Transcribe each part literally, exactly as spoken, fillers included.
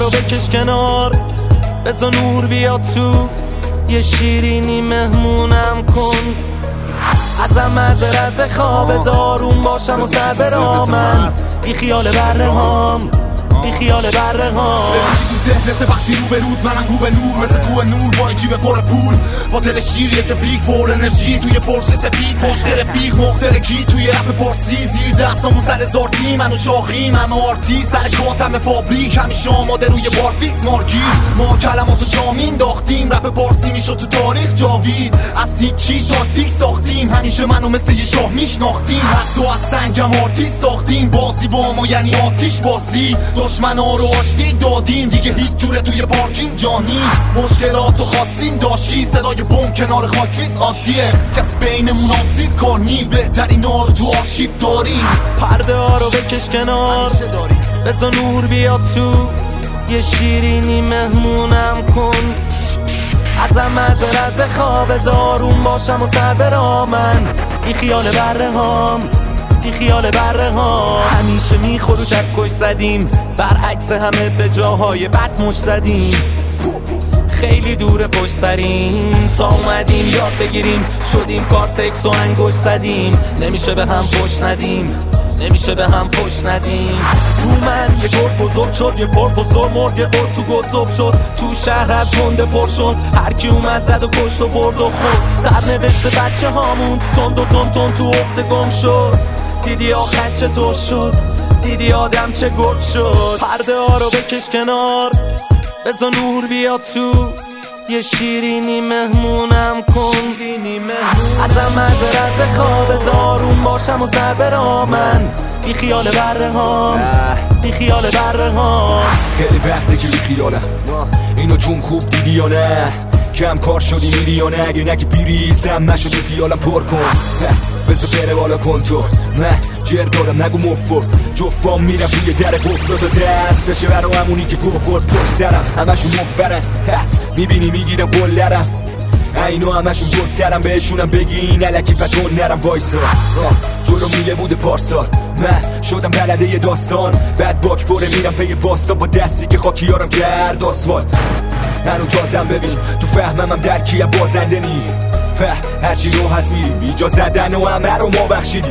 رو بکش کنار، بذار نور بیاد تو، یه شیرینی مهمونم کن. ازم معذرت بخوا، بذار آروم باشم و سر برا من. بی خیال بره هام، بی خیال بره هام. ذهنت وقتی رو به رود، منم رو به نور، مثل کوه نور با جیب پر پول، با دل شیریه که پیک پر انرژی، توی پرشه سفید پشت رفیق مخترکی، توی رپ پارسی زیر دستامون سر زارتی، منو شاخی همه آرتی، سر کاتم فابریک همیشه آماده روی بار فیکس مارکی. ما کلماتو جامین داختیم، رپ پارسی میشد تو تاریخ جاوید، از هیچی تاکتیک ساختیم، همیشه منو مثل یه شاه میشناختیم، حتی از سنگم آرتیست ساختیم، بازی با ما یعنی آتیش بازی، دشمنا رو آشتی دادیم، دیگه هیچ جوره توی پارکینگ جا نیست، مشکلاتو خواستیم داشتی، صدای بم کنار خاکریز عادیه، کسی بینمون آمزید کار نی، بهترین ها رو تو آرشیو داریم. پرده ها رو بکش کنار، بذار نور بیاد تو، یه شیرینی مهمونم کن. ازم معذرت بخوا، بذار آروم باشم و سر برا من. بی خیال بره هام، بی خیال بره ها. همیشه میخور و چکش زدیم، برعکس همه به جاهای بد مش زدیم. خیلی دور پشت سریم، تا اومدیم یاد بگیریم، شدیم کارتکس و انگوش زدیم. نمیشه به هم فش ندیم، نمیشه به هم فش ندیم. تو من یه گرد بزرگ شد، یه پرفسور مرد، یه قرد تو گذب شد، تو شهر از گنده پر شد، هر کی اومد زد و کشت و برد و خورد. سرنوشت بچه هامون تند و تند تند تو عقده گم شد. دیدی آخر چطور شد، دیدی آدم چه گرد شد. پرده ها رو بکش کنار، بذار نور بیاد تو، یه شیرینی مهمونم کن. ازم معذرت بخوا، بذار آروم باشم و سر برا من. بی خیال بره هام، بی خیال بره هام. خیلی وقته که بی خیالم، اینو توم خوب دیدی یا نه؟ کم کار شدی میری یا نه؟ اگه نگه بیریزم نشدی پیالم پر کن، بذار بره بالا کن تو. نه جر دارم نگو مفت، جفام میرم توی در قفل تا دست بشه برا همونی که گوه خورد پر سرم. همشون مفرن، میبینی میگیرم قلرم، اینو همشون گرترم، بهشونم بگی این علکی پتون نرم وایسا. جلو میله بوده پارسال، من شدم بلده یه داستان، بعد باک پره میرم پی باستا، با دستی که خاکیارم کرد آسفالت. هنو تازم ببین تو فهمم هم درکی هم بازنده نی، هرچی رو هست میریم ایجا زدن و همه رو ما بخشیدیم.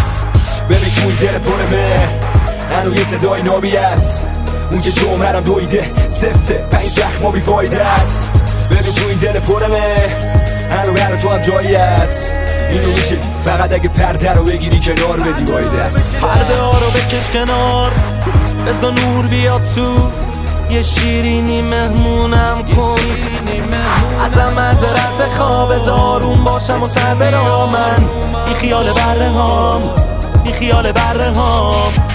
ببین تو این دل پرمه هنو یه صدای نابی است، اون که جمعرم دویده سفته پنج زخم و بیفایده است. ببین تو این دل پرمه هنو برا تو هم جایی است، اینو میشه دید فقط اگه پرده رو بگیری کنار بدی وایده است. پرده ها رو بکش کنار، بذار نور بیاد تو، یه شیرینی مهمونم کن. ازم معذرت بخوا، بذار آروم باشم و سر برا من. بی خیال بره هام، بی خیال بره هام.